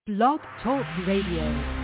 Blog Talk Radio.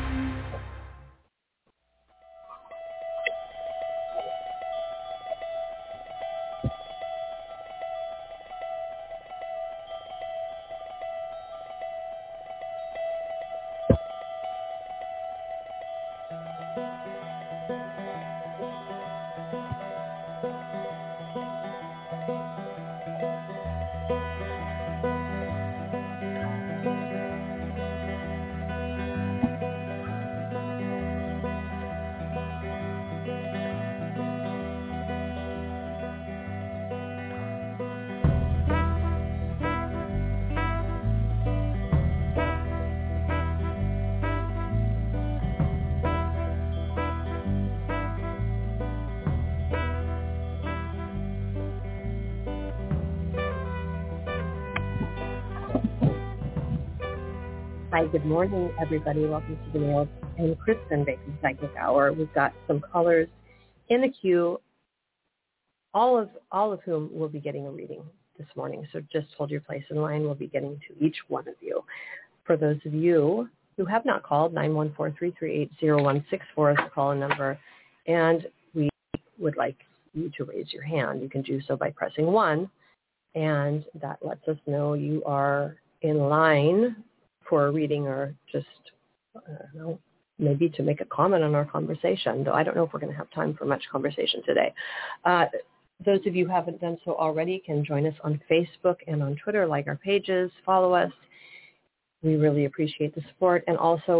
Hi, good morning, everybody. Welcome to the Nails and Kristen Bacon Psychic Hour. We've got some callers in the queue, all of whom will be getting a reading this morning. So just hold your place in line. We'll be getting to each one of you. For those of you who have not called, 914-338-0164 is the call-in number, and we would like you to raise your hand. You can do so by pressing 1, and that lets us know you are in line for a reading, or just, I don't know, maybe to make a comment on our conversation, though I don't know if we're going to have time for much conversation today. Those of you who haven't done so already can join us on Facebook and on Twitter, like our pages, follow us. We really appreciate the support. And also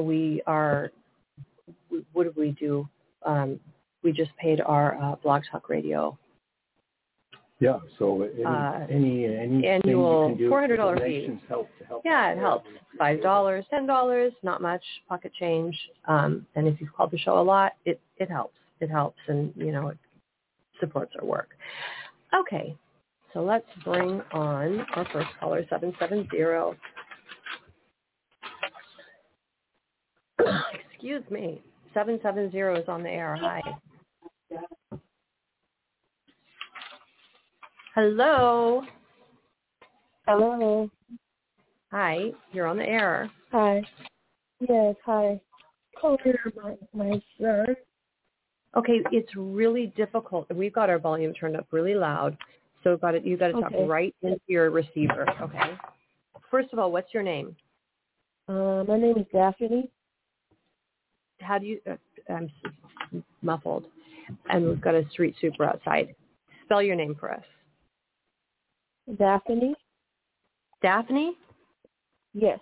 what did we do? We just paid our Blog Talk Radio. Yeah, so any annual you can do, $400 fee. Help. Yeah, it helps. $5, $10, not much, pocket change. And if you've called the show a lot, it helps. It helps, and it supports our work. Okay, so let's bring on our first caller, 770. Excuse me, 770 is on the air. Hi. Hello. Hello. Hi, you're on the air. Hi. Yes, hi. Call here my son. Okay, it's really difficult. We've got our volume turned up really loud, so you got to talk right into your receiver. Okay. First of all, what's your name? My name is Daphne. How do you? I'm muffled, and we've got a street sweeper outside. Spell your name for us. Daphne. Daphne? Yes.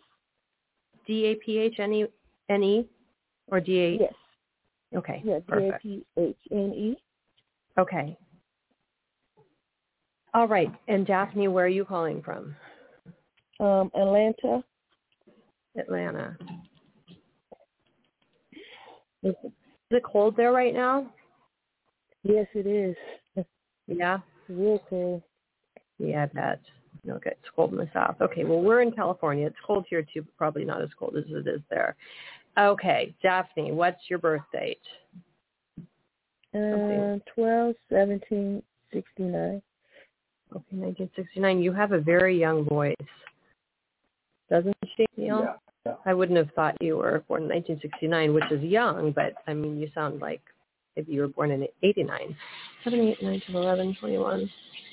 D-A-P-H-N-E or D-A? Yes. Okay. Yes, perfect. D-A-P-H-N-E. Okay. All right. And Daphne, where are you calling from? Atlanta. Atlanta. Is it cold there right now? Yes, it is. Yeah? Real cold. Yeah, I bet. Okay, it's cold in the south. Okay, well, we're in California. It's cold here, too, but probably not as cold as it is there. Okay, Daphne, what's your birth date? 12/17/69. Okay, 1969. You have a very young voice. Doesn't she, Neil? Yeah. I wouldn't have thought you were born in 1969, which is young, but, I mean, you sound like if you were born in 89. 7, 8, 9, 10, 11, 21.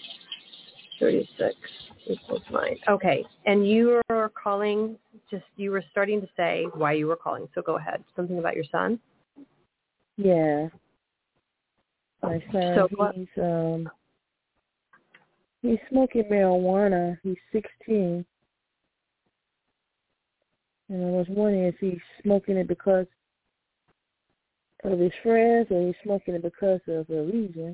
36 equals 9. Okay, and you were calling, you were starting to say why you were calling, so go ahead. Something about your son? Yeah. My son, So he's smoking marijuana. He's 16. And I was wondering if he's smoking it because of his friends or he's smoking it because of a reason.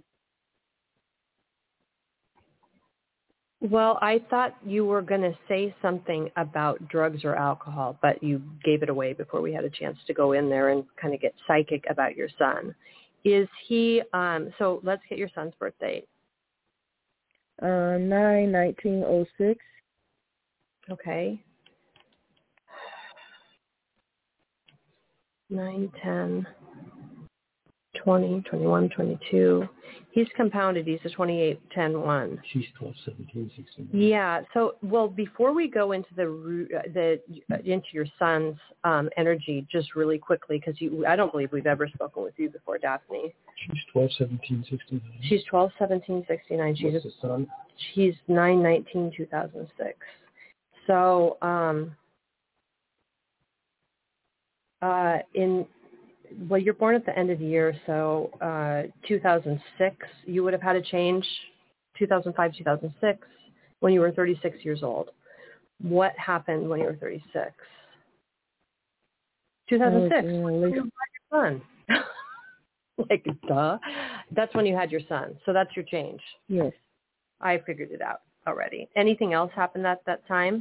Well, I thought you were going to say something about drugs or alcohol, but you gave it away before we had a chance to go in there and kind of get psychic about your son. Is he, so let's get your son's birth date. 9/19/06. Okay. 9/10/2006. 20, 21, 22. He's compounded. He's a 28, 10, 1. She's 12, 17, 16. Yeah. So, well, before we go into into your son's energy, just really quickly, because I don't believe we've ever spoken with you before, Daphne. She's 12, 17, 69. She's 12, 17, 69. What's the son? She's 9, 19, 2006. So, you're born at the end of the year, so 2006, you would have had a change, 2005, 2006, when you were 36 years old. What happened when you were 36? 2006, when you had your son. Like, duh. That's when you had your son. So that's your change. Yes. I figured it out already. Anything else happened at that time?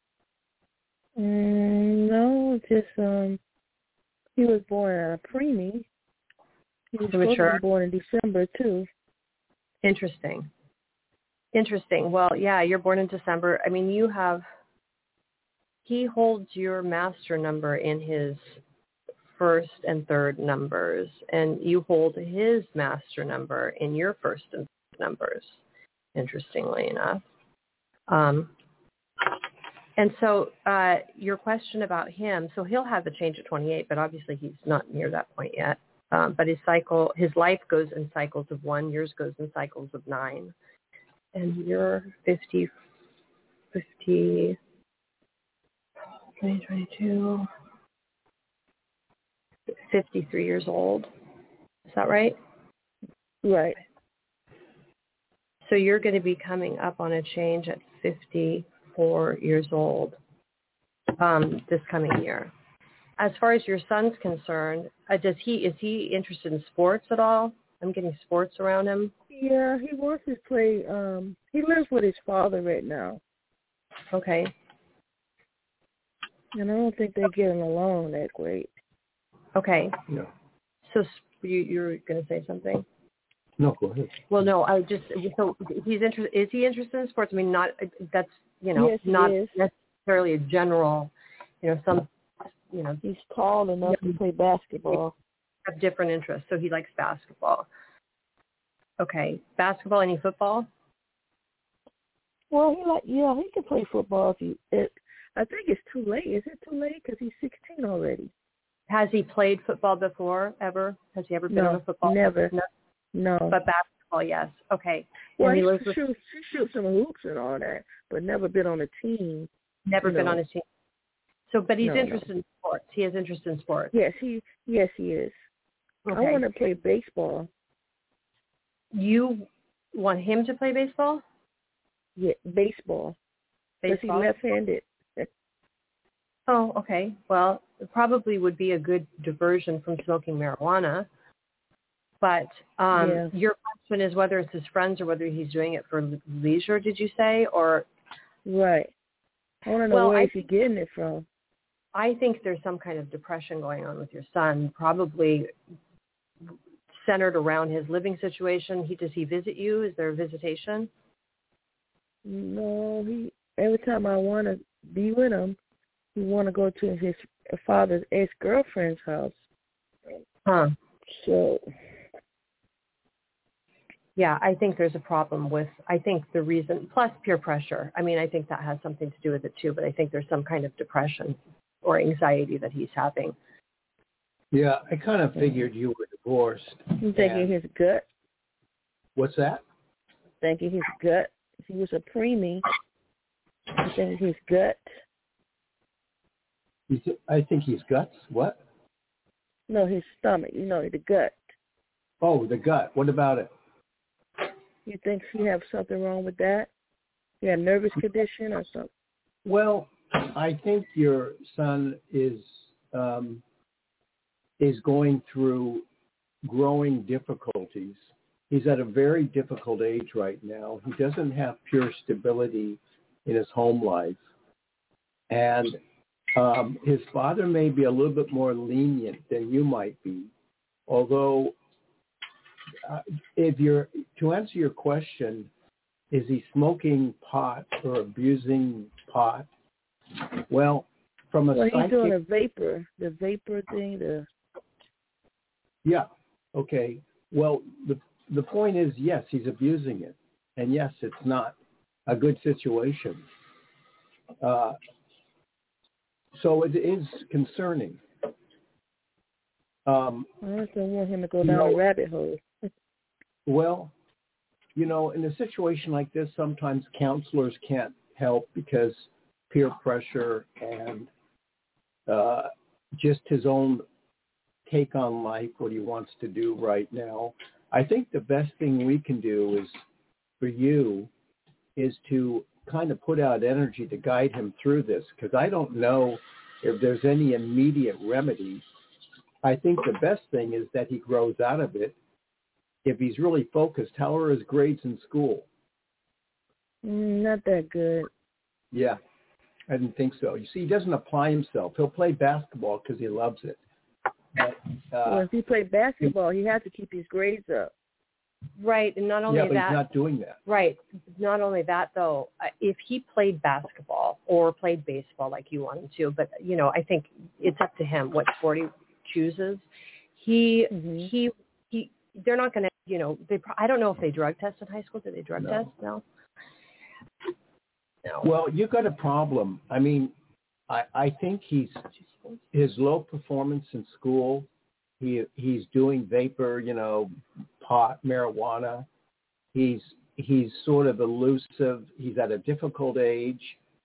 No, just he was born at a preemie. He was supposed to be born in December too. Interesting. Well, yeah, you're born in December. I mean, he holds your master number in his first and third numbers, and you hold his master number in your first and third numbers, interestingly enough. And so your question about him, so he'll have the change at 28, but obviously he's not near that point yet. But his life goes in cycles of 1, yours goes in cycles of 9. And you're 2022, 53 years old. Is that right? Right. So you're going to be coming up on a change at 54 years old this coming year. As far as your son's concerned, is he interested in sports at all? I'm getting sports around him. Yeah, he wants to play. He lives with his father right now. Okay. And I don't think they're getting along that great. Okay. No. So you're going to say something? No, go ahead. Well, no, so he's interested. Is he interested in sports? I mean, that's, yes, not necessarily a general, some, He's tall enough to play basketball. Have different interests, so he likes basketball. Okay. Basketball, any football? Well, he can play football I think it's too late. Is it too late? Because he's 16 already. Has he played football before, ever? Has he ever been on a football? Never. No. But basketball, yes. Okay. Well, he shoots some hoops and all that, but never been on a team. Never been on a team. So, but he's interested in sports. He has interest in sports. Yes, he is. Okay. I want to play baseball. You want him to play baseball? Yeah, baseball. Because he's left-handed. Oh, okay. Well, it probably would be a good diversion from smoking marijuana. But your question is whether it's his friends or whether he's doing it for leisure, did you say? Or right. I want to know where he's getting it from. I think there's some kind of depression going on with your son, probably centered around his living situation. Does he visit you? Is there a visitation? No, every time I want to be with him, he want to go to his father's ex-girlfriend's house. Huh. So. Yeah, I think there's a problem I think the reason, plus peer pressure. I mean, I think that has something to do with it too, but I think there's some kind of depression or anxiety that he's having. Yeah, I kind of figured you were divorced. You thinking his gut? What's that? Thinking his gut. If he was a preemie, you think his gut? I think his guts. What? No, his stomach. The gut. Oh, the gut. What about it? You think he have something wrong with that? He had a nervous condition or something? Well, I think your son is going through growing difficulties. He's at a very difficult age right now. He doesn't have pure stability in his home life. And his father may be a little bit more lenient than you might be, although to answer your question, is he smoking pot or abusing pot? Well, from a psychic... he's doing the vapor thing. Yeah, Okay. Well, the point is, yes, he's abusing it, and yes, it's not a good situation. So it is concerning. I just don't want him to go down a rabbit hole. Well, in a situation like this, sometimes counselors can't help because peer pressure and just his own take on life, what he wants to do right now. I think the best thing we can do is for you is to kind of put out energy to guide him through this, because I don't know if there's any immediate remedy. I think the best thing is that he grows out of it. If he's really focused, how are his grades in school? Not that good. Yeah, I didn't think so. You see, he doesn't apply himself. He'll play basketball because he loves it. But, well, if he played basketball, he has to keep his grades up. Right, and not only but that. He's not doing that. Right. Not only that, though, if he played basketball or played baseball like you want him to, but, I think it's up to him what sport he chooses. They're not going to, I don't know if they drug test in high school. Do they drug test? No. Well, you've got a problem. I mean, I think his low performance in school, he's doing vapor, pot, marijuana. He's sort of elusive. He's at a difficult age.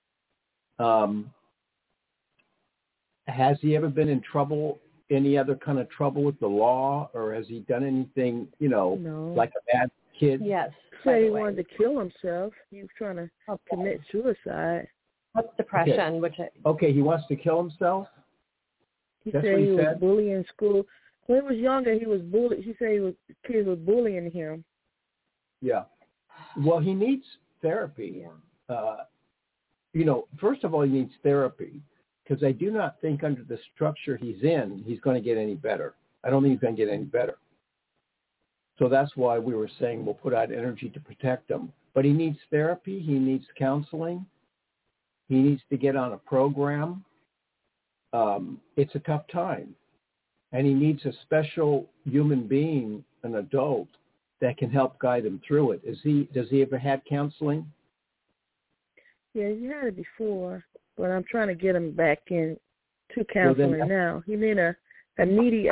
Has he ever been in trouble, any other kind of trouble with the law, or has he done anything, No. like a bad kid? Yes. Say he wanted to kill himself. He was trying to commit suicide. That's depression, Okay, he wants to kill himself? He said he was bullied in school. When he was younger, he was bullied. He said kids were bullying him. Yeah. Well, he needs therapy. Yeah. First of all, he needs therapy, because I do not think under the structure he's in, he's going to get any better. I don't think he's going to get any better. So that's why we were saying we'll put out energy to protect him. But he needs therapy. He needs counseling. He needs to get on a program. It's a tough time. And he needs a special human being, an adult, that can help guide him through it. Does he ever had counseling? Yeah, he had it before, but I'm trying to get him back in to counseling now. He need a needy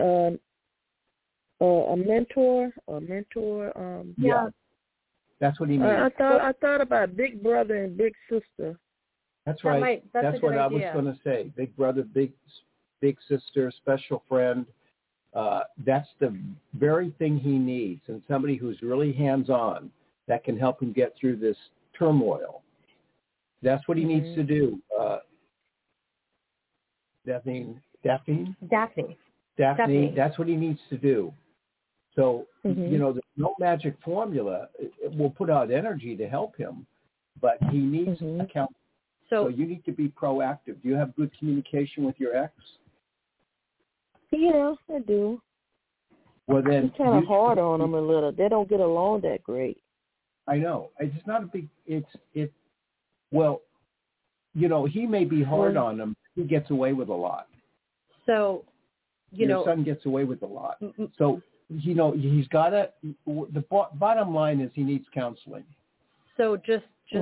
a mentor. Yeah. That's what he needs. I thought about big brother and big sister. That's right. That's what I was going to say. Big brother, big sister, special friend. That's the very thing he needs, and somebody who's really hands-on that can help him get through this turmoil. That's what he needs to do. Daphne, that's what he needs to do. So, there's no magic formula. We'll put out energy to help him, but he needs account. So you need to be proactive. Do you have good communication with your ex? Yeah, I do. Well, then it's kind of hard on them a little. They don't get along that great. I know. It's not a big. Well, he may be hard on them. He gets away with a lot. So, your son gets away with a lot. So, he's got to. The bottom line is he needs counseling. So just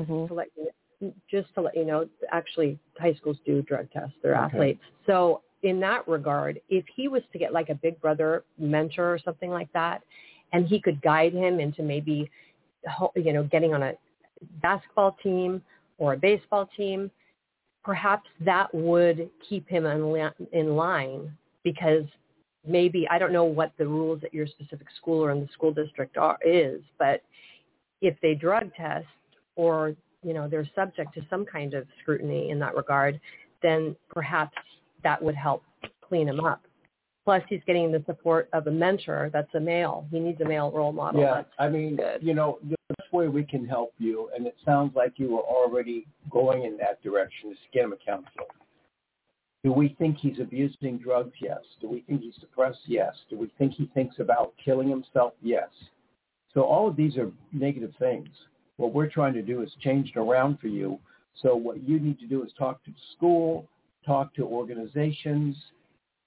to let you know, actually, high schools do drug tests. They're athletes. So in that regard, if he was to get like a big brother mentor or something like that, and he could guide him into maybe, getting on a basketball team or a baseball team, perhaps that would keep him in line, because maybe, I don't know what the rules at your specific school or in the school district is, but if they drug test or they're subject to some kind of scrutiny in that regard, then perhaps that would help clean him up. Plus, he's getting the support of a mentor that's a male. He needs a male role model. Yeah, that's good. The best way we can help you, and it sounds like you were already going in that direction, is to get him a counselor. Do we think he's abusing drugs? Yes. Do we think he's depressed? Yes. Do we think he thinks about killing himself? Yes. So all of these are negative things. What we're trying to do is change it around for you. So what you need to do is talk to the school, talk to organizations,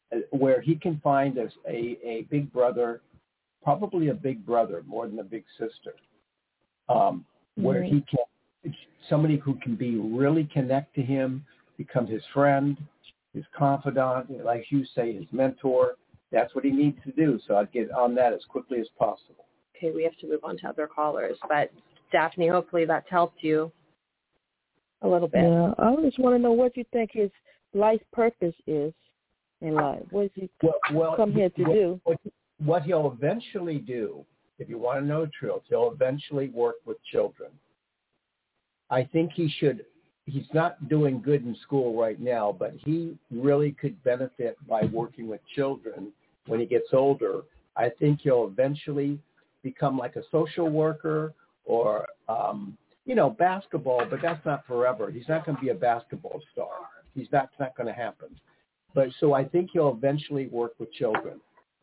where he can find a big brother, probably a big brother more than a big sister, where he can, somebody who can really connect to him, become his friend, his confidant, like you say, his mentor. That's what he needs to do. So I'd get on that as quickly as possible. Okay, we have to move on to other callers, but Daphne, hopefully that's helped you a little bit. Yeah, I just want to know what you think his life purpose is in life. What does he come here to do? What he'll eventually do, if you want to know the truth, he'll eventually work with children. I think he's not doing good in school right now, but he really could benefit by working with children when he gets older. I think he'll eventually become like a social worker or, basketball, but that's not forever. He's not going to be a basketball star. That's not going to happen. But so I think he'll eventually work with children.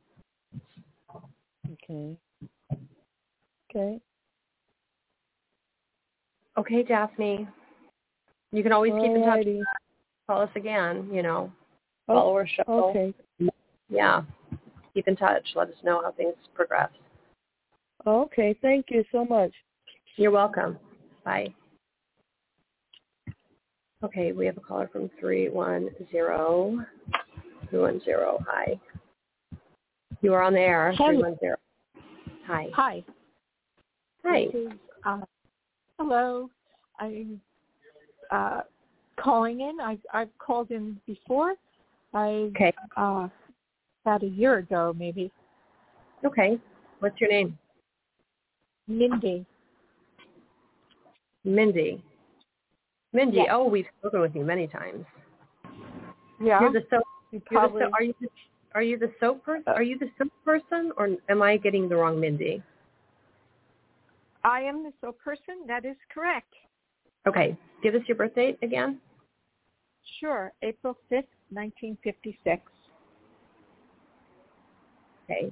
Okay. Okay, Daphne. You can always keep in touch. Call us again, Follow our show. Okay. Yeah. Keep in touch. Let us know how things progress. Okay. Thank you so much. You're welcome. Bye. Okay, we have a caller from 310. Hi. You are on the air. 310. Hi. Hi. Hi. This is, hello. I'm calling in. I've called in before. Okay. About a year ago, maybe. Okay. What's your name? Mindy. Mindy. Yes. Oh, we've spoken with you many times. Yeah. Are you the soap person? Are you the soap person, or am I getting the wrong Mindy? I am the soap person. That is correct. Okay. Give us your birth date again. Sure. April 5th, 1956. Okay.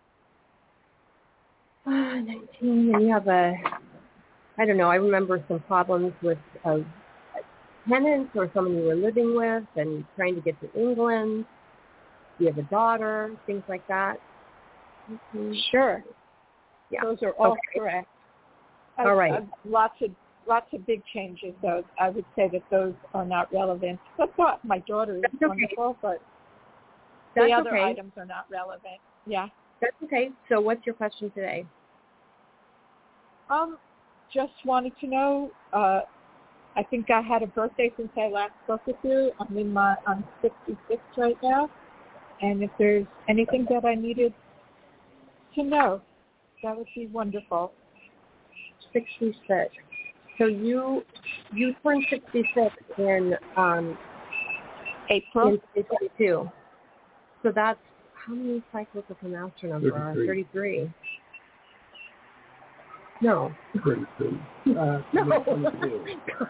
19, and you have I remember some problems with a tenant or someone you were living with and trying to get to England. You have a daughter, things like that. Mm-hmm. Sure. Yeah. Those are all correct. All right. Lots of big changes, though. I would say that those are not relevant. But my daughter is wonderful, but the other items are not relevant. Yeah. That's okay. So what's your question today? Just wanted to know, I think I had a birthday since I last spoke with you. I'm 66 right now. And if there's anything that I needed to know, that would be wonderful. 66. So you turned 66 in April. In 2022. So that's how many cycles of the master number are? 33. No. 32. No. 22.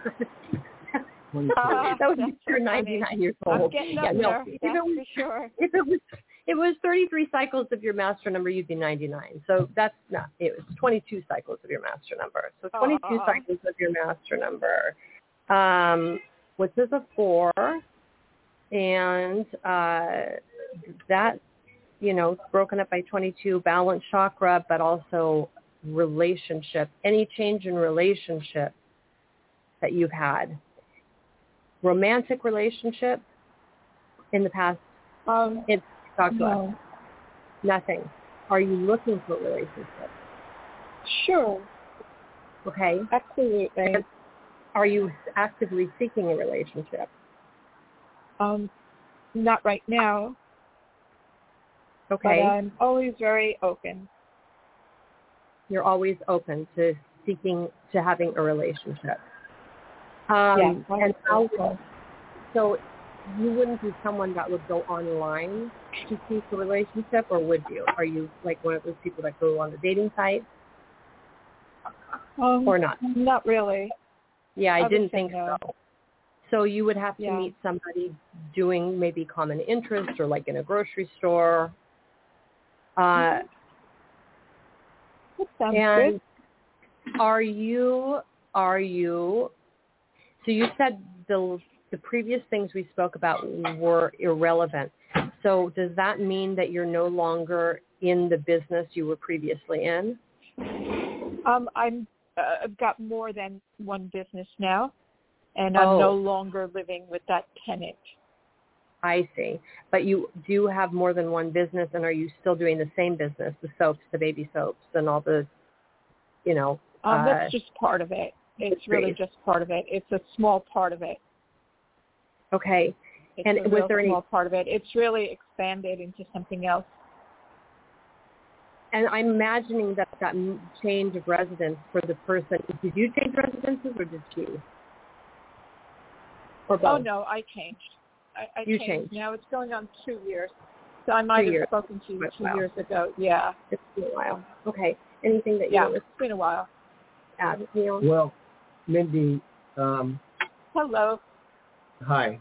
That was you're 99 years old. I'm getting up there. That's for sure. If it was 33 cycles of your master number, you'd be 99. So that's not. It was 22 cycles of your master number. So 22 cycles of your master number, which is a 4, and that it's broken up by 22 balance chakra, but also relationship. Any change in relationship that you've had. Romantic relationship in the past? Talk to us. Nothing. Are you looking for a relationship? Sure. Okay. Absolutely. And are you actively seeking a relationship? Not right now. Okay. But I'm always very open. You're always open to having a relationship. Yes. And so you wouldn't be someone that would go online to seek a relationship, or would you? Are you like one of those people that go on the dating site? Or not? Not really. Yeah, I didn't think no. so. So you would have to meet somebody doing maybe common interest or like in a grocery store. That sounds and good. Are you, so you said the previous things we spoke about were irrelevant. So does that mean that you're no longer in the business you were previously in? I've got more than one business now, and I'm no longer living with that tenant. I see. But you do have more than one business, and are you still doing the same business, the soaps, the baby soaps, and all the, that's just part of it. It's really just part of it. It's a small part of it. Okay. It's and a was real there small any part of it? It's really expanded into something else. And I'm imagining that change of residence for the person. Did you change residences or did she? Or both? Oh no, I changed. I changed. Now it's going on 2 years. So I might have spoken to you 2 years ago. Yeah. It's been a while. Okay. Anything that you want to it's been a while. add, Neil? Well, Mindy. Hello. Hi.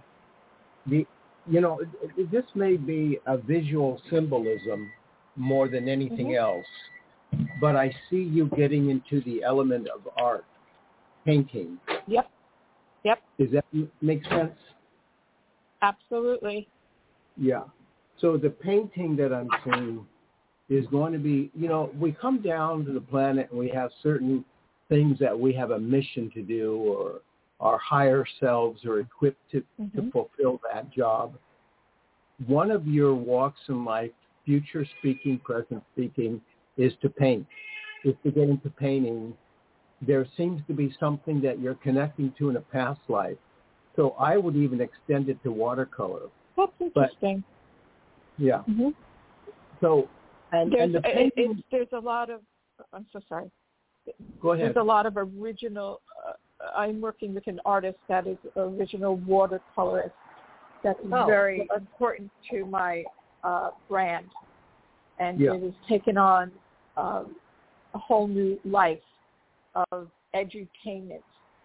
This may be a visual symbolism more than anything else, but I see you getting into the element of art, painting. Yep. Does that make sense? Absolutely. Yeah. So the painting that I'm seeing is going to be, we come down to the planet and we have certain things that we have a mission to do, or our higher selves are equipped to fulfill that job. One of your walks in life, future speaking, present speaking, is to paint, is to get into painting. There seems to be something that you're connecting to in a past life. So I would even extend it to watercolor. That's interesting. Yeah. Mm-hmm. So, and the painting, there's a lot of, I'm so sorry. Go ahead. There's a lot of original, I'm working with an artist that is original watercolorist. That's very important to my brand. And it has taken on a whole new life of edutainment.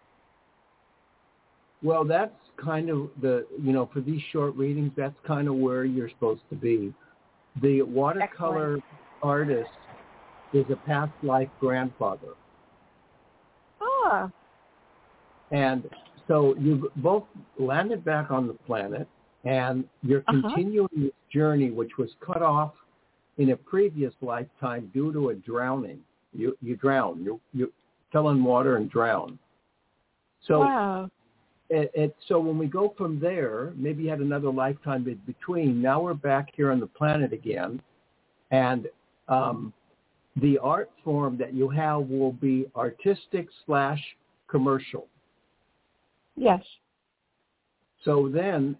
Well, that's kind of for these short readings, that's kind of where you're supposed to be. The watercolor artist is a past life grandfather. Ah. And so you both landed back on the planet, and you're continuing this journey, which was cut off in a previous lifetime due to a drowning. You drown. You fell in water and drowned. So, wow. So when we go from there, maybe you had another lifetime in between. Now we're back here on the planet again, and the art form that you have will be artistic / commercial. Yes. So then,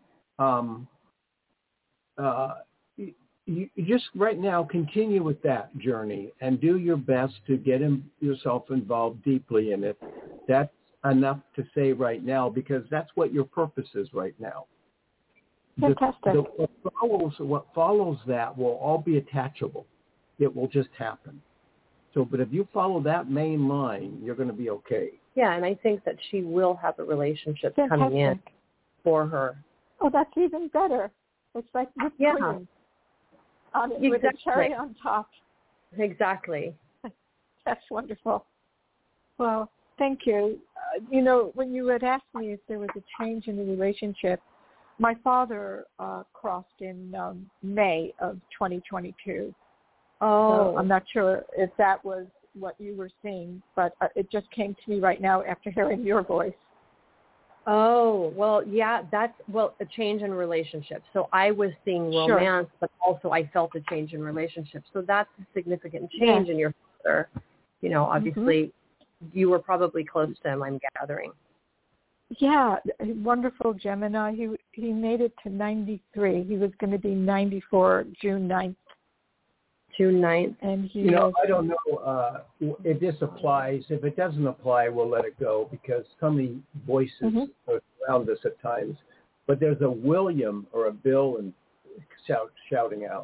you just right now continue with that journey and do your best to get yourself involved deeply in it. That's enough to say right now, because that's what your purpose is right now. Fantastic. What follows that will all be attachable. It will just happen. So, but if you follow that main line, you're going to be okay. Yeah, and I think that she will have a relationship coming in for her. Oh, that's even better. It's like whipped cream with a cherry on top. Exactly. That's wonderful. Well, thank you. When you had asked me if there was a change in the relationship, my father crossed in May of 2022. Oh. So I'm not sure if that was what you were seeing, but it just came to me right now after hearing your voice. Oh, well, yeah, that's, a change in relationship. So I was seeing romance, but also I felt a change in relationship. So that's a significant change in your father. Obviously, you were probably close to him, I'm gathering. Yeah, wonderful Gemini. He made it to 93. He was going to be 94 June 9th. June 9th. And he I don't know if this applies. If it doesn't apply, we'll let it go, because so many voices are around us at times. But there's a William or a Bill and shouting out.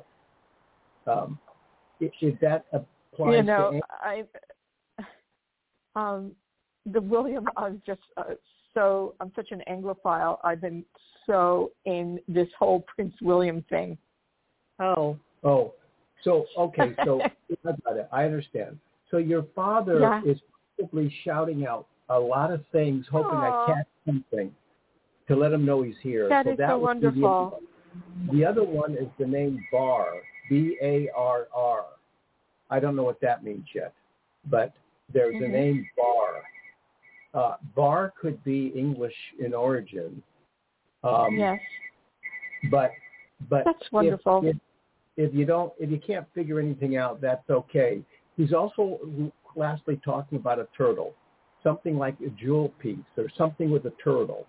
If that applies to the William, I'm just I'm such an Anglophile. I've been so in this whole Prince William thing. Oh. So, okay, so I got it. I understand. So your father is probably shouting out a lot of things, hoping I catch something to let him know he's here. That is so wonderful. The other one is the name Barr, B-A-R-R. I don't know what that means yet, but there's a name Barr. Barr could be English in origin. Yes. But that's wonderful. If you can't figure anything out, that's okay. He's also lastly talking about a turtle, something like a jewel piece or something with a turtle.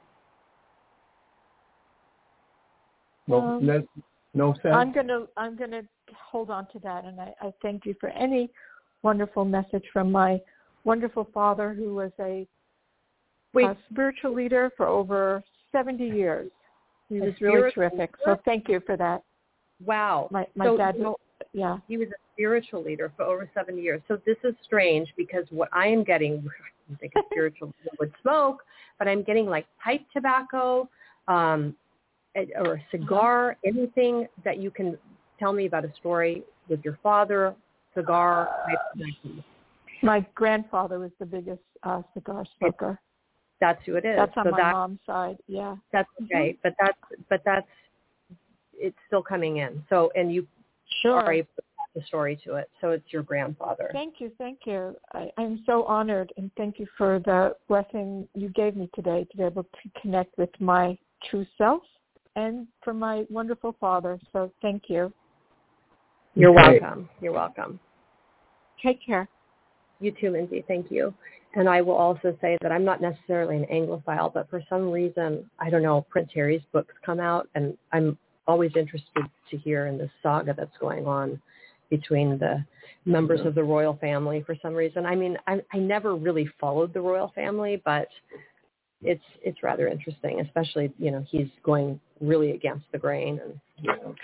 No sense. I'm gonna hold on to that, and I thank you for any wonderful message from my wonderful father, who was a spiritual leader for over 70 years. He was really terrific. So thank you for that. Wow. My dad. Yeah. He was a spiritual leader for over 70 years. So this is strange because what I am getting, I think a spiritual leader would smoke, but I'm getting like pipe tobacco, or a cigar, anything that you can tell me about a story with your father, cigar. My grandfather was the biggest cigar smoker. That's who it is. That's on my mom's side. Yeah. That's okay, but that's it's still coming in. So, and you are able to add the story to it. So it's your grandfather. Thank you. I'm so honored, and thank you for the blessing you gave me today to be able to connect with my true self and for my wonderful father. So thank you. You're welcome. You're welcome. Take care. You too, Lindsay. Thank you. And I will also say that I'm not necessarily an Anglophile, but for some reason, I don't know, Prince Harry's books come out, and I'm always interested to hear in this saga that's going on between the members of the royal family for some reason. I mean, I never really followed the royal family, but it's rather interesting, especially, he's going really against the grain, and,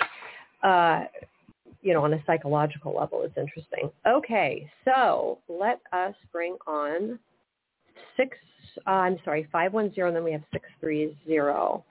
on a psychological level, it's interesting. Okay, so let us bring on 510, and then we have 630.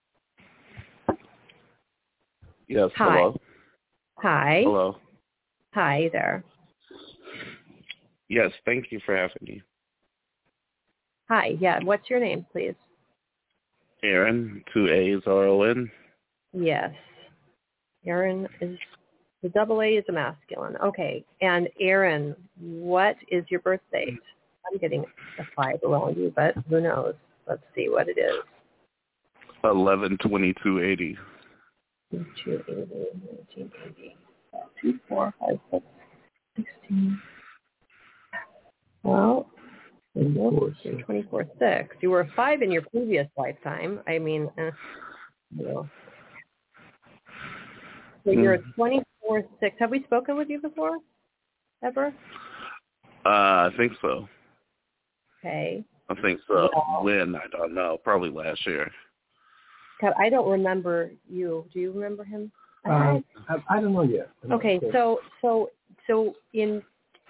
Yes, hi. Hello. Hi. Hello. Hi there. Yes, thank you for having me. Hi, yeah, what's your name, please? Aaron, 2 A's, R-O-N. Yes. Aaron is, the double A is a masculine. Okay, and Aaron, what is your birth date? I'm getting a 5 around you, but who knows? Let's see what it is. 11/22/80. 1980. 2, 4, 5, 6, 16. Well, you're 24/6. You were a 5 in your previous lifetime. I mean, So you're a 24/6. Have we spoken with you before? Ever? I think so. Okay. I think so. Well, When? I don't know. Probably last year. God, I don't remember you. Do you remember him? I don't know yet. Okay, so in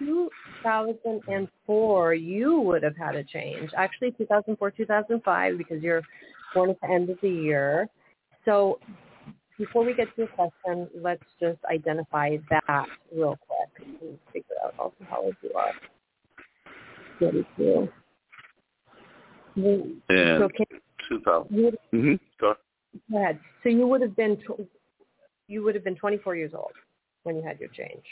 2004, you would have had a change. Actually, 2004, 2005, because you're born at the end of the year. So before we get to your question, let's just identify that real quick and figure out also how old you are. 32. In 2000. Go ahead. So you would have been 24 years old when you had your change.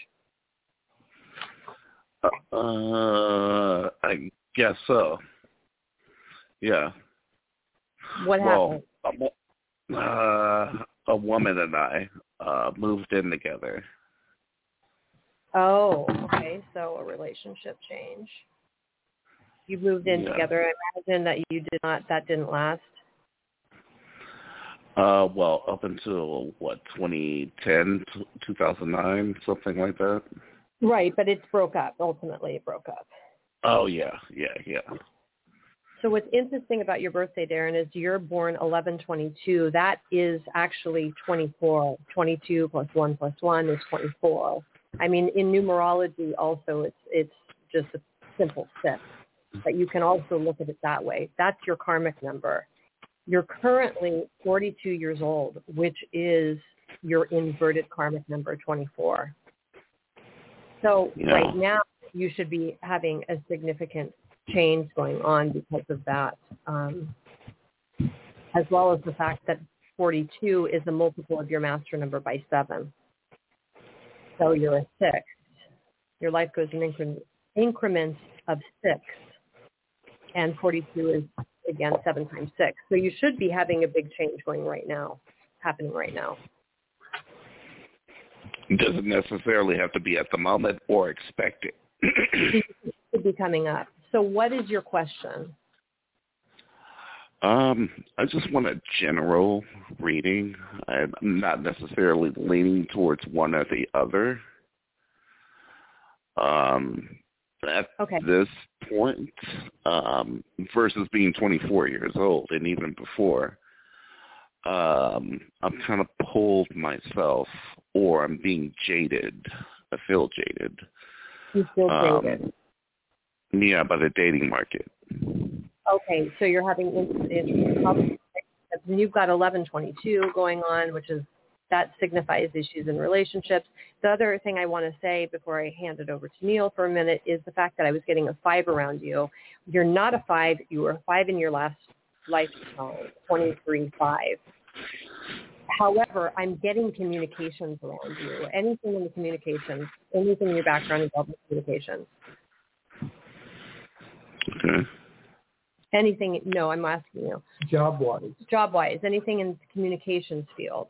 I guess so. Yeah. What happened? A woman and I moved in together. Oh, okay. So a relationship change. You moved in together. I imagine that that didn't last. Well, up until 2010, 2009, something like that. Right, but it broke up. Ultimately, it broke up. Oh yeah. So what's interesting about your birthday, Darren, is you're born 11/22. That is actually 24. 22 plus 1 plus 1 is 24. I mean, in numerology, also, it's just a simple 6. But you can also look at it that way. That's your karmic number. You're currently 42 years old, which is your inverted karmic number, 24. So right now, you should be having a significant change going on because of that, as well as the fact that 42 is a multiple of your master number by 7. So you're a 6. Your life goes in increments of 6. And 42 is, again, 7 times 6. So you should be having a big change happening right now. It doesn't necessarily have to be at the moment or expected. It could be coming up. So what is your question? I just want a general reading. I'm not necessarily leaning towards one or the other. At this point, versus being 24 years old and even before, I'm kind of pulled myself, or I'm being jaded. I feel jaded. You feel jaded? Yeah, by the dating market. Okay, so you're having you've got 1122 going on, that signifies issues in relationships. The other thing I want to say before I hand it over to Neil for a minute is the fact that I was getting a 5 around you. You're not a 5. You were a 5 in your last lifetime, 23-5. However, I'm getting communications around you. Anything in the communications, anything in your background involved with communications. Okay. Anything? No, I'm asking you. Job-wise, anything in the communications field?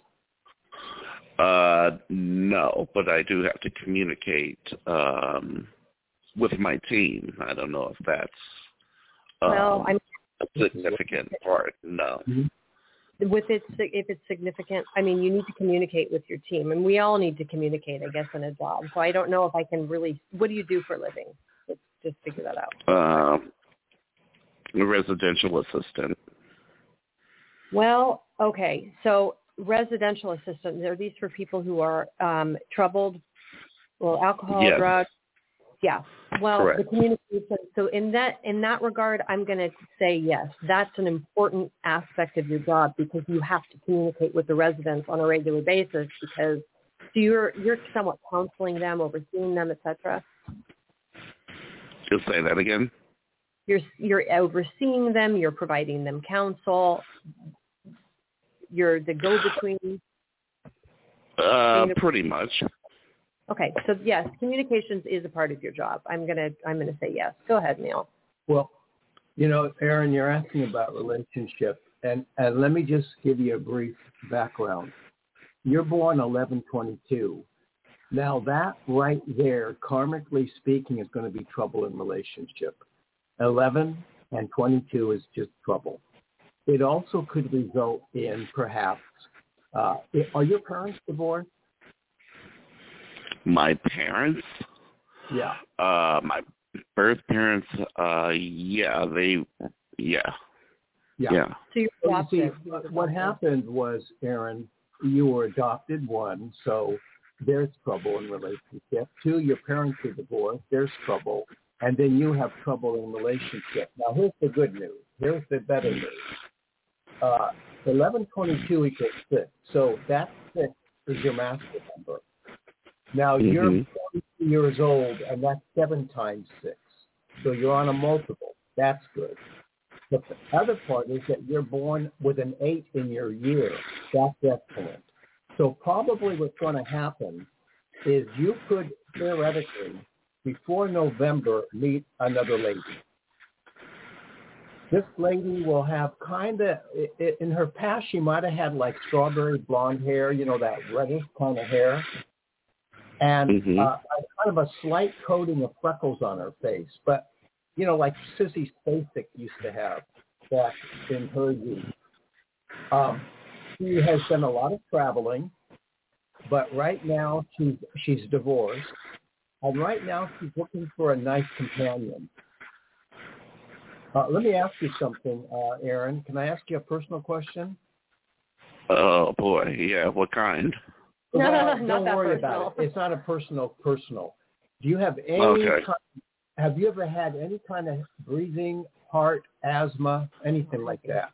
No, but I do have to communicate with my team. I don't know if that's a significant part. No. If it's significant, I mean, you need to communicate with your team, and we all need to communicate, I guess, in a job. So I don't know if I can really. What do you do for a living? Let's just figure that out. A residential assistant. Well, okay. So residential assistant, are these for people who are troubled, alcohol, yes. drugs? Yeah. Well, correct. The communication. So in that regard, I'm going to say yes. That's an important aspect of your job because you have to communicate with the residents on a regular basis because you're somewhat counseling them, overseeing them, etc. Just say that again. You're overseeing them. You're providing them counsel. You're the go-between. Pretty much. Okay, so yes, communications is a part of your job. I'm gonna say yes. Go ahead, Neil. Well, Erin, you're asking about relationship, and let me just give you a brief background. You're born 11/22. Now that right there, karmically speaking, is going to be trouble in relationship. 11 and 22 is just trouble. It also could result in perhaps, are your parents divorced? My parents? Yeah. My birth parents, yeah. So you're adopted. What happened was, Erin, you were adopted, 1, so there's trouble in relationship. 2, your parents are divorced, there's trouble. And then you have trouble in relationship. Now, here's the good news. Here's the better news. 11/22 equals 6. So that 6 is your master number. Now, you're 42 years old, and that's 7 times 6. So you're on a multiple. That's good. But the other part is that you're born with an 8 in your year. That's excellent. So probably what's going to happen is you could theoretically, before November, meet another lady. This lady will have in her past, she might have had like strawberry blonde hair, that reddish kind of hair, and kind of a slight coating of freckles on her face. But, like Sissy Spacek used to have back in her youth. She has done a lot of traveling, but right now she's divorced. And right now, she's looking for a nice companion. Let me ask you something, Erin. Can I ask you a personal question? Oh, boy. Yeah, what kind? Well, don't worry about it. It's not a personal. Do you have any have you ever had any kind of breathing, heart, asthma, anything like that?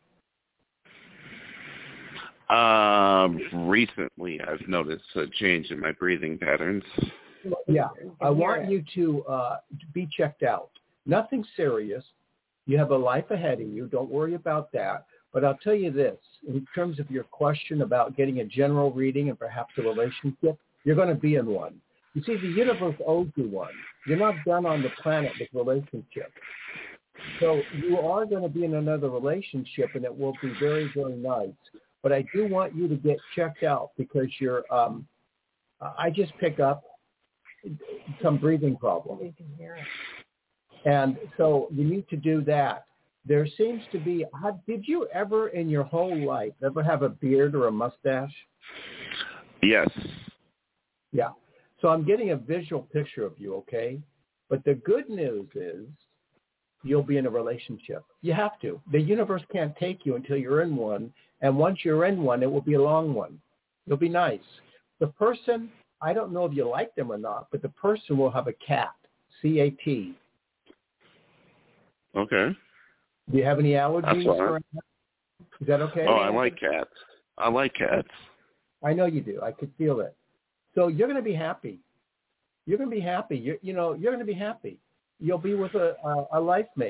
Recently, I've noticed a change in my breathing patterns. Yeah, I want you to be checked out. Nothing serious. You have a life ahead of you. Don't worry about that. But I'll tell you this, in terms of your question about getting a general reading and perhaps a relationship, you're going to be in one. You see, the universe owes you one. You're not done on the planet with relationships. So you are going to be in another relationship, and it will be very, very nice. But I do want you to get checked out because you're, I just pick up some breathing problems. You can hear it. And so you need to do that. There seems to be, did you ever in your whole life ever have a beard or a mustache? Yes. Yeah. So I'm getting a visual picture of you, okay? But the good news is you'll be in a relationship. You have to. The universe can't take you until you're in one. And once you're in one, it will be a long one. It'll be nice. The person, I don't know if you like them or not, but the person will have a cat, C-A-T. Okay. Do you have any allergies? That's Is that okay? Oh, I like cats. I like cats. I know you do. I could feel it. So you're going to be happy. You're going to be happy. You're going to be happy. You'll be with a life mate.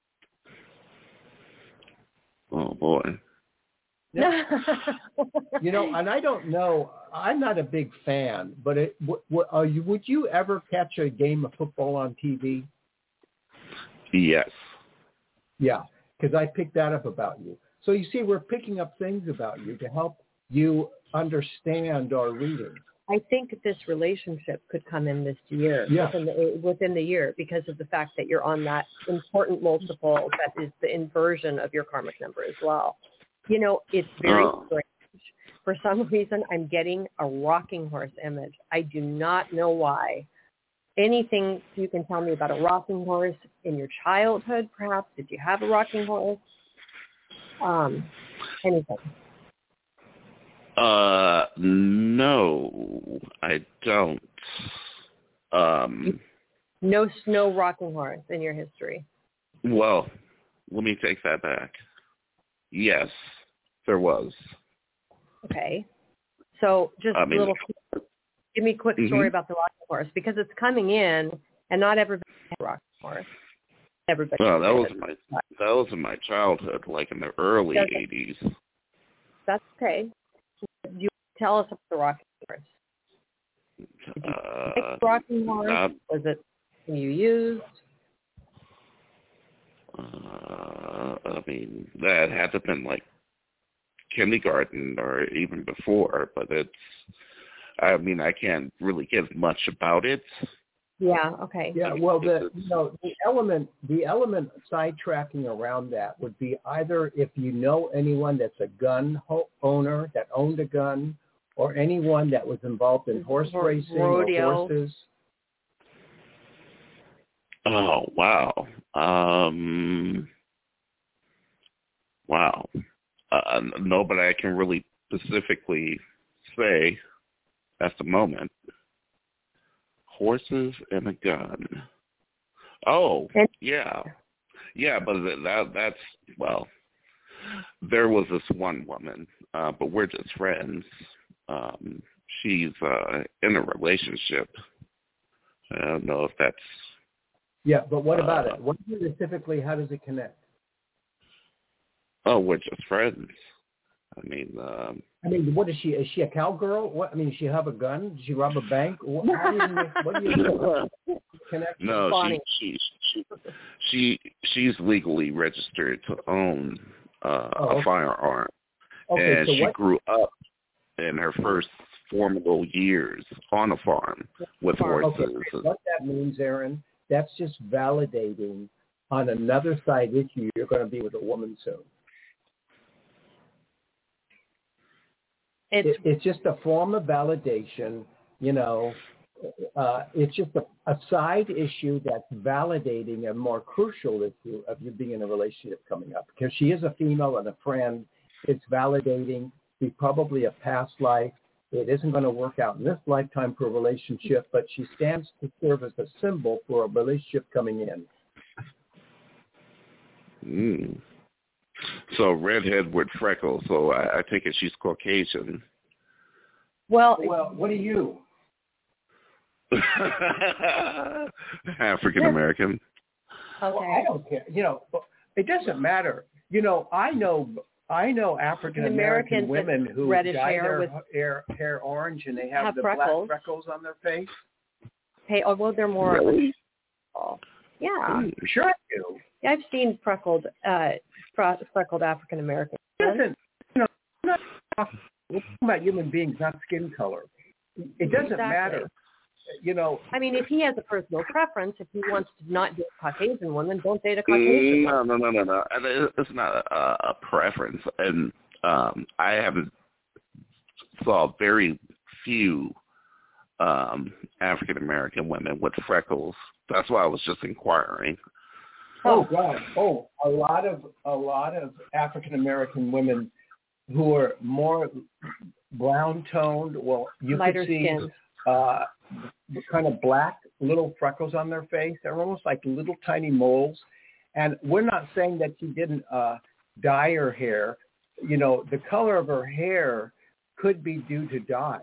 Oh, boy. Yeah. And I don't know. I'm not a big fan, but would you ever catch a game of football on TV? Yes. Yeah, because I picked that up about you. So you see, we're picking up things about you to help you understand our reading. I think this relationship could come in this year, within the year, because of the fact that you're on that important multiple that is the inversion of your karmic number as well. It's very strange. For some reason, I'm getting a rocking horse image. I do not know why. Anything you can tell me about a rocking horse in your childhood, perhaps? Did you have a rocking horse? Anything? No, I don't. No snow rocking horse in your history. Well, let me take that back. Yes, there was. Okay. So just give me a quick story about the rocking horse, because it's coming in and not everybody has a rocking horse. Everybody. Well, that was in my childhood, like in the early 80s. That's okay. You tell us about the rocking horse. Did you take the rocking horse? Was it you used? That had to have been like kindergarten or even before, but I can't really give much about it. Yeah, okay. Yeah, well, the element sidetracking around that would be either if you know anyone that's a gun owner that owned a gun, or anyone that was involved in horse racing rodeo. Or horses. Oh, wow. Wow. Nobody I can really specifically say at the moment. Horses and a gun. Oh, yeah. Yeah, but that's, well, there was this one woman, but we're just friends. She's in a relationship. I don't know if that's... Yeah, but what about it? What specifically, how does it connect? Oh, we're just friends. What is she? Is she a cowgirl? What? Does she have a gun? Does she rob a bank? What do you connect? No, she's legally registered to own a firearm. Okay, and so she grew up in her first formative years on a farm with horses. Okay. What that means, Aaron, that's just validating on another side issue you're going to be with a woman soon. It's just a form of validation, it's just a side issue that's validating a more crucial issue of you being in a relationship coming up. Because she is a female and a friend, it's validating probably a past life. It isn't going to work out in this lifetime for a relationship, but she stands to serve as a symbol for a relationship coming in. So redhead with freckles. So I take it she's Caucasian. Well, what are you? African American. Okay. Well, I don't care. It doesn't matter. I know I know African American women who dye their hair orange and they have the freckles. Black freckles on their face. Hey, well, they're more. Really? Yeah. Sure I do. Yeah, I've seen freckled African American. Listen, we're not talking about human beings, not skin color. It doesn't matter. I mean, if he has a personal preference, if he wants to not date a Caucasian woman, don't date a Caucasian woman. No. It's not a preference. And I haven't saw very few African American women with freckles. That's why I was just inquiring. Oh God! Oh, a lot of African American women who are more brown toned. Well, you lighter could see kind of black little freckles on their face. They're almost like little tiny moles. And we're not saying that she didn't dye her hair. The color of her hair could be due to dye.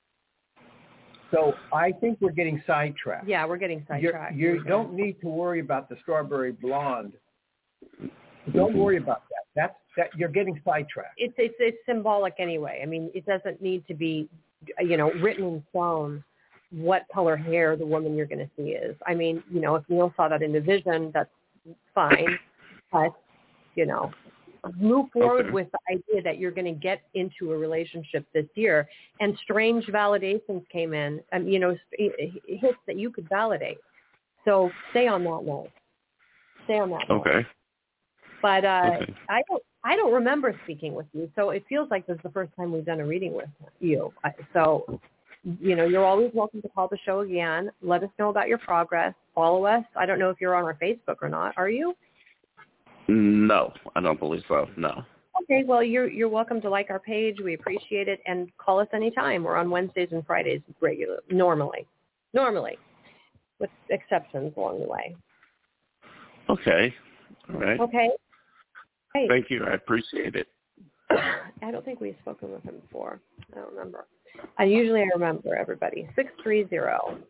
So I think we're getting sidetracked. Yeah, we're getting sidetracked. You don't need to worry about the strawberry blonde. Don't worry about that. That you're getting sidetracked. It's symbolic anyway. I mean, it doesn't need to be, written in stone what color hair the woman you're going to see is. I mean, if Neil saw that in the vision, that's fine. But, move forward with the idea that you're going to get into a relationship this year. And strange validations came in, hits that you could validate. So stay on that note. Okay. But I don't remember speaking with you, so it feels like this is the first time we've done a reading with you. So, you're always welcome to call the show again. Let us know about your progress. Follow us. I don't know if you're on our Facebook or not. Are you? No, I don't believe so. No. Okay, well, you're welcome to like our page. We appreciate it, and call us anytime. We're on Wednesdays and Fridays normally, with exceptions along the way. Okay. All right. Okay. Hey. Thank you. I appreciate it. I don't think we've spoken with him before. I don't remember. Usually I remember everybody. 630.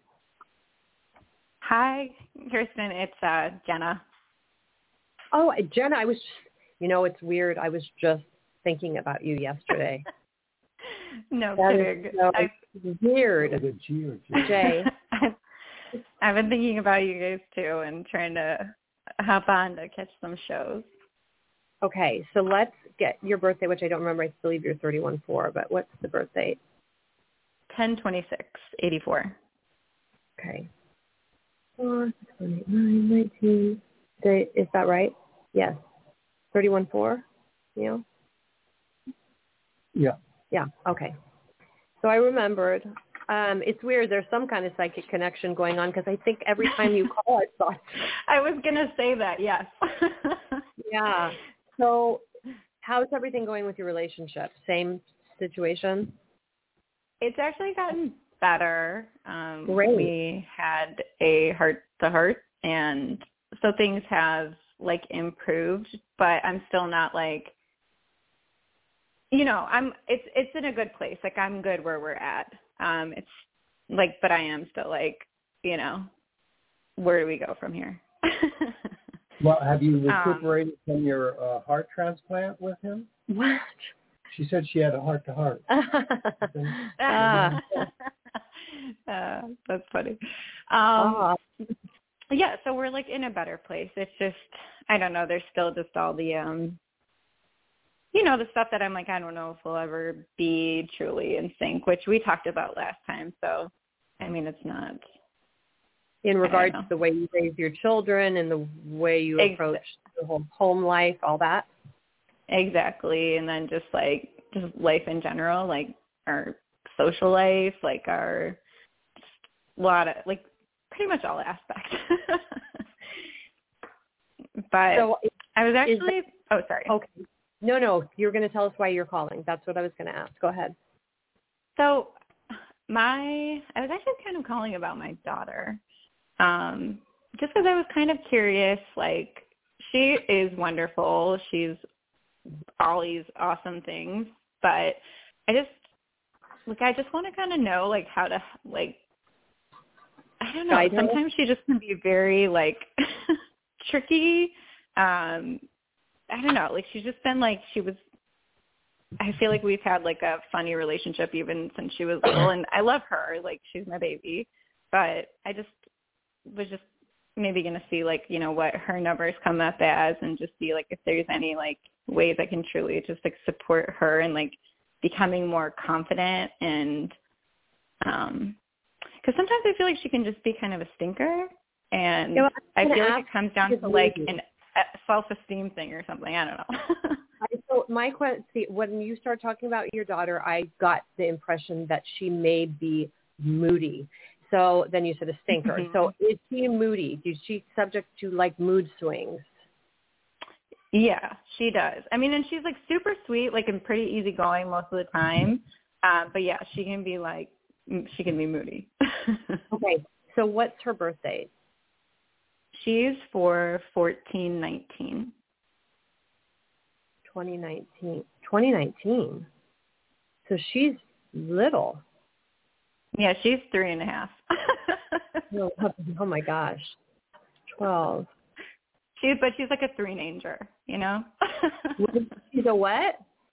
Hi, Kirsten. It's Jenna. Oh, Jenna, I was just, it's weird. I was just thinking about you yesterday. No kidding. Weird. Jay. I've been thinking about you guys too and trying to hop on to catch some shows. Okay, so let's get your birthday, which I don't remember. I believe you're 31/4, but what's the birth date? 10/26/84. Okay. 4, 29, 19. Is that right? Yes. 31/4? Yeah. Yeah. Okay. So I remembered. It's weird. There's some kind of psychic connection going on because I think every time you call, I thought. I was gonna say that. Yes. Yeah. So, how's everything going with your relationship? Same situation? It's actually gotten better. Great. We had a heart-to-heart, and so things have improved, but I'm still not it's in a good place. I'm good where we're at. But I am still where do we go from here? Well, have you recuperated from your heart transplant with him? What? She said she had a heart-to-heart. That's funny. Yeah, so we're in a better place. It's just, I don't know, there's still just all the, the stuff that I'm I don't know if we'll ever be truly in sync, which we talked about last time. So, I mean, it's not. In regards to the way you raise your children and the way you approach the whole home life, all that? Exactly. And then just life in general, our social life, our lot of, pretty much all aspects. But so I was actually, sorry. Okay. No, you're going to tell us why you're calling. That's what I was going to ask. Go ahead. So I was actually kind of calling about my daughter. Just because I was kind of curious, she is wonderful. She's all these awesome things, but I just want to kind of know, how to, I don't know. Sometimes she just can be very, tricky. I don't know. She's just been, she was I feel like we've had like a funny relationship even since she was little, and I love her. Like, she's my baby, but I just was just maybe going to see like, you know, what her numbers come up as, and just see like if there's any like ways I can truly just like support her and like becoming more confident. And because sometimes I feel like she can just be kind of a stinker, and I feel like it comes down to like a self-esteem thing or something. I don't know. So my question, when you start talking about your daughter, I got the impression that she may be moody. So then you said a stinker. Mm-hmm. So is she moody? Is she subject to like mood swings? Yeah, she does. I mean, and she's like super sweet, like and pretty easygoing most of the time. But yeah, she can be moody. Okay. So what's her birth date? She's for 14/19. 2019. So she's little. Yeah, she's 3.5. Oh my gosh. 12. She's like a three-nanger, you know? She's a what?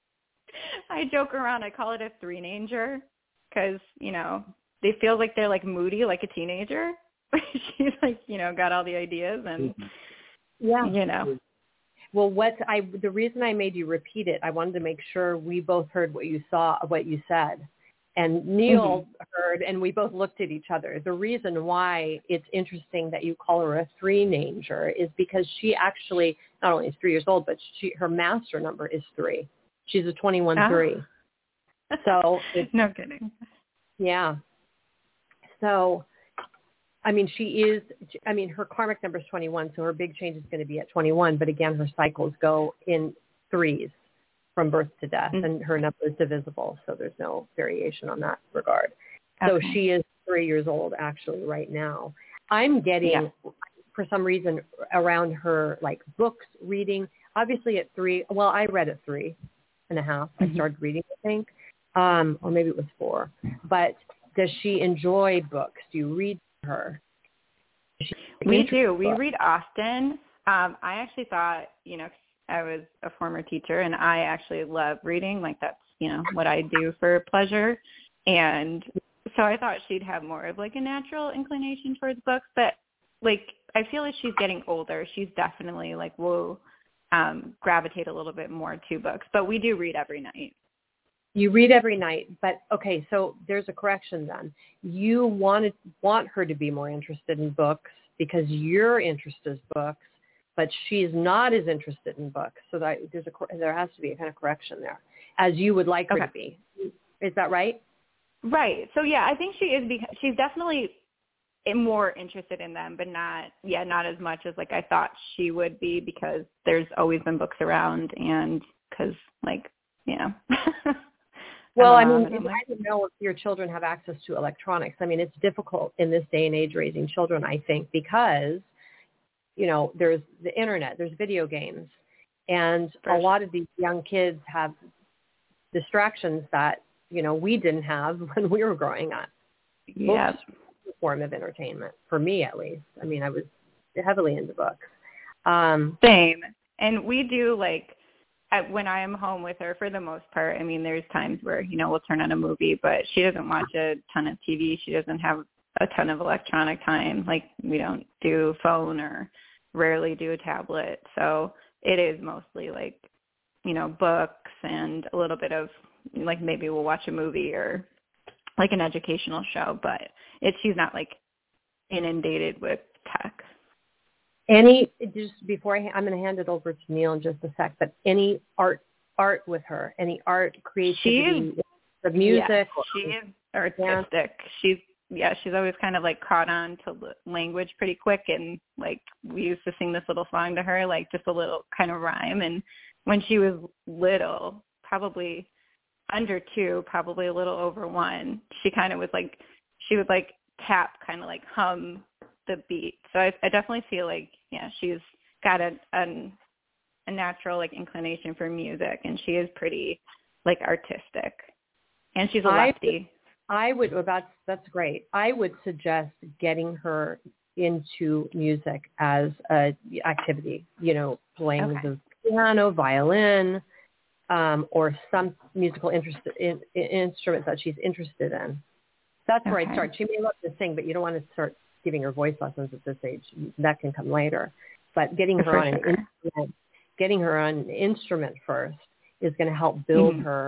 I joke around. I call it a three-nanger because, you know, they feel like they're like moody like a teenager. She's like, you know, got all the ideas and, yeah, you know. Well, the reason I made you repeat it, I wanted to make sure we both heard what you said. And Neil heard, and we both looked at each other. The reason why it's interesting that you call her a three-nanger is because she actually not only is 3 years old, but her master number is 3. She's a 21-3. So no kidding. Yeah. So, I mean, her karmic number is 21, so her big change is going to be at 21. But again, her cycles go in 3s from birth to death, and her number is divisible, so there's no variation on that regard. Okay. So she is 3 years old actually right now. I'm getting, for some reason, around her, like books, reading, obviously at 3, well, I read at 3.5. I started reading, I think, or maybe it was 4. But does she enjoy books? Do you read her? We do. We read often. I actually thought, you know, I was a former teacher, and I actually love reading. Like, that's, you know, what I do for pleasure. And so I thought she'd have more of, like, a natural inclination towards books. But, like, I feel like she's getting older. She's definitely, like, will gravitate a little bit more to books. But we do read every night. You read every night. But, okay, so there's a correction then. You want her to be more interested in books because your interest is books, but she's not as interested in books. So that there has to be a kind of correction there, as you would like her to be. Is that right? Right. So, yeah, I think she is, because she's definitely more interested in them, but not as much as, like, I thought she would be, because there's always been books around, and because, like, you know. Well, I mean, I don't know if your children have access to electronics. I mean, it's difficult in this day and age raising children, I think, because, you know, there's the internet, there's video games, and a lot of these young kids have distractions that, you know, we didn't have when we were growing up. Yeah. Books were a form of entertainment, for me at least. I mean, I was heavily into books. Same. And we do, like, when I am home with her, for the most part, I mean, there's times where, you know, we'll turn on a movie, but she doesn't watch a ton of TV. She doesn't have a ton of electronic time. Like, we don't do phone or rarely do a tablet. So it is mostly, like, you know, books and a little bit of, like, maybe we'll watch a movie or, like, an educational show. But she's not, like, inundated with tech. Just before I'm going to hand it over to Neil in just a sec, but any art with her, any art, creativity, the music? Yeah, she is artistic. She's always kind of, like, caught on to language pretty quick, and, like, we used to sing this little song to her, like, just a little kind of rhyme. And when she was little, probably under 2, probably a little over 1, she kind of was, like, she would, like, tap, kind of, like, hum the beat. So I definitely feel like, yeah, she's got a natural, like, inclination for music, and she is pretty, like, artistic, and she's a lefty. That's great. I would suggest getting her into music as a activity, you know, playing the piano, violin, or some musical instrument that she's interested in. That's where I'd start. She may love to sing, but you don't want to start giving her voice lessons at this age. That can come later. But getting her on an instrument first is going to help build her,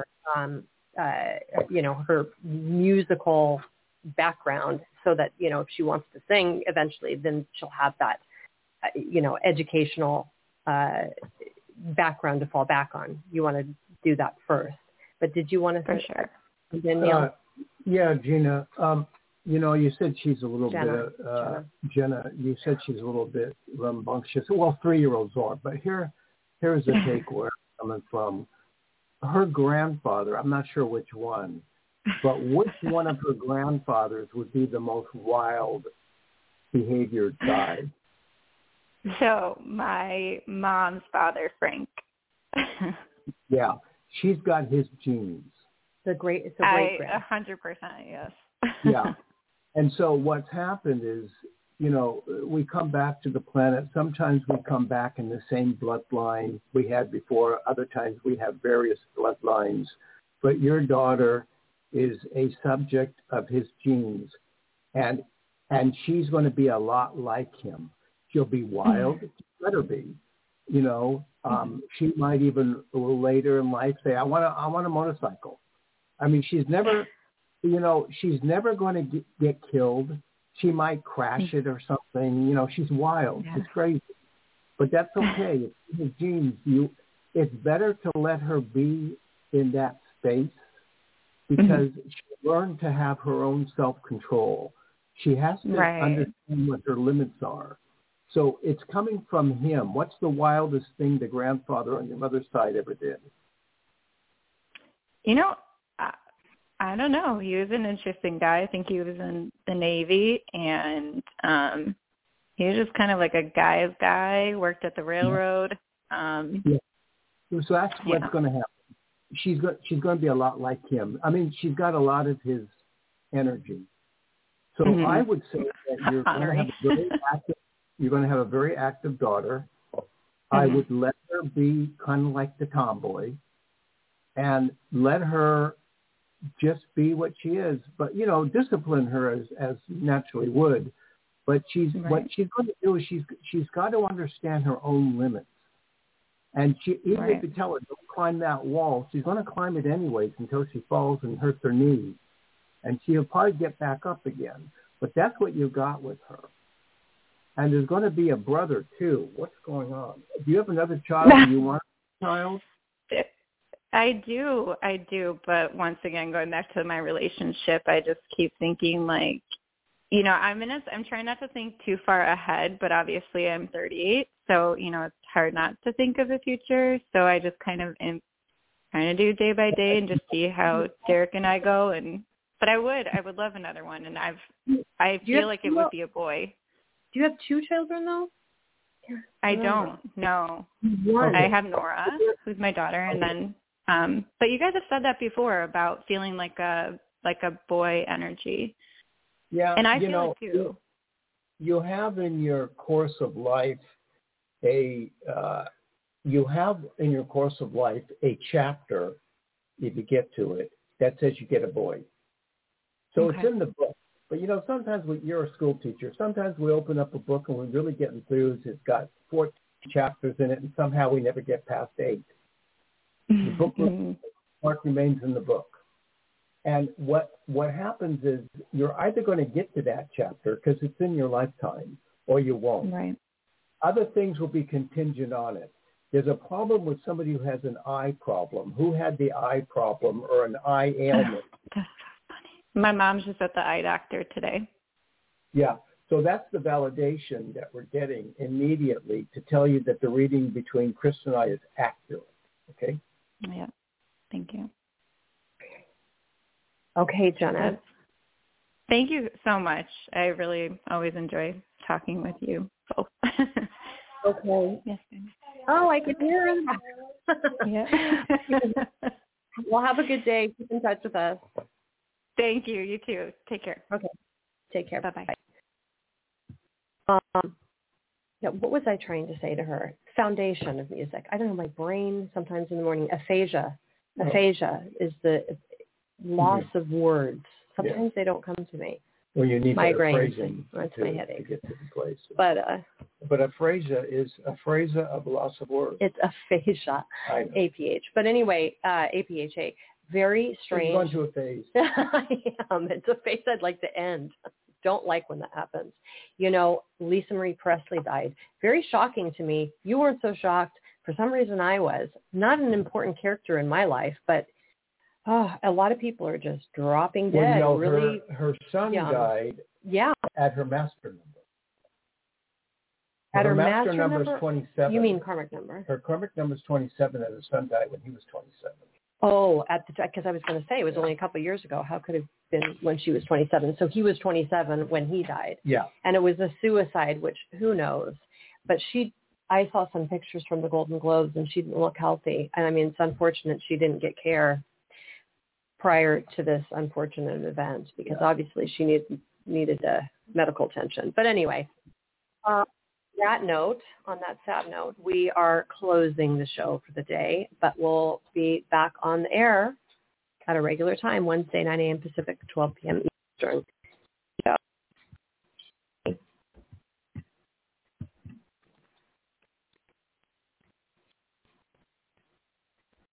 her musical background, so that, if she wants to sing eventually, then she'll have that, educational background to fall back on. You want to do that first. But did you want to For sure. Neil? Yeah, Gina. You said she's a little bit, Jenna, you said she's a little bit rambunctious. Well, 3-year-olds are. But here's the take where I'm coming from. Her grandfather, I'm not sure which one, but which one of her grandfathers would be the most wild behaviored side? So my mom's father, Frank. Yeah, she's got his genes. It's a great 100%, yes. Yeah. And so what's happened is, we come back to the planet. Sometimes we come back in the same bloodline we had before. Other times we have various bloodlines. But your daughter is a subject of his genes, and she's going to be a lot like him. She'll be wild. Let her be. She might even later in life say, I want a motorcycle. I mean, she's never going to get killed. She might crash it or something. She's wild. Yeah. She's crazy. But that's okay. It's in the genes. It's better to let her be in that space, because she learned to have her own self-control. She has to understand what her limits are. So it's coming from him. What's the wildest thing the grandfather on your mother's side ever did? I don't know. He was an interesting guy. I think he was in the Navy, and he was just kind of like a guy's guy, worked at the railroad. So that's what's going to happen. She's going to be a lot like him. I mean, she's got a lot of his energy. So I would say that you're going to have a very active daughter. I would let her be kind of like the tomboy, and let her just be what she is, but discipline her as naturally would. But what she's going to do is she's got to understand her own limits. And even if you tell her don't climb that wall, she's going to climb it anyways until she falls and hurts her knees, and she'll probably get back up again. But that's what you got with her. And there's going to be a brother too. What's going on? Do you have another child? Do you want a child? I do. But once again, going back to my relationship, I just keep thinking I'm trying not to think too far ahead, but obviously I'm 38. So, it's hard not to think of the future. So I just kind of am trying to do day by day and just see how Derek and I go. But I would love another one. And I feel like it would be a boy. Do you have 2 children though? I don't. No. I have Nora, who's my daughter, and then but you guys have said that before about feeling like a boy energy. Yeah. And I feel it too. You have in your course of life a chapter, if you get to it, that says you get a boy. So it's in the book. But, sometimes you're a school teacher. Sometimes we open up a book and we're really getting through. It's got 14 chapters in it, and somehow we never get past 8. The book mark remains in the book. And what happens is you're either going to get to that chapter because it's in your lifetime, or you won't. Right. Other things will be contingent on it. There's a problem with somebody who has an eye problem. Who had the eye problem or an eye ailment? My mom's just at the eye doctor today. Yeah. So that's the validation that we're getting immediately to tell you that the reading between Chris and I is accurate. Okay? Yeah. Thank you. Okay, Jenna. Thank you so much. I really always enjoy talking with you both. Okay. Yes. Oh, I can hear him. Yeah. Well, have a good day. Keep in touch with us. Thank you. You too. Take care. Okay. Take care. Bye-bye. Yeah, what was I trying to say to her? Foundation of music. I don't know, my brain sometimes in the morning. Aphasia. Aphasia is the loss of words. Sometimes they don't come to me. Well, you need migraines. That's my headache. To get to the place. But aphasia is aphasia of loss of words. It's aphasia, APH. But anyway, APHA. Very strange. You're going to a phase. I am. It's a phase I'd like to end. Don't like when that happens. You know, Lisa Marie Presley died. Very shocking to me. You weren't so shocked. For some reason I was. Not an important character in my life, but a lot of people are just dropping dead. Well, you know, really, her son died at her master number. At her master number is 27. You mean karmic number? Her karmic number is 27, and her son died when he was 27. Oh, because I was going to say it was only a couple of years ago. How could it have been when she was 27? So he was 27 when he died. Yeah. And it was a suicide, which who knows? But I saw some pictures from the Golden Globes, and she didn't look healthy. And I mean, it's unfortunate she didn't get care prior to this unfortunate event, because obviously she needed medical attention. But anyway, on that sad note, we are closing the show for the day, but we'll be back on the air at a regular time, Wednesday, 9 a.m. Pacific, 12 p.m. Eastern.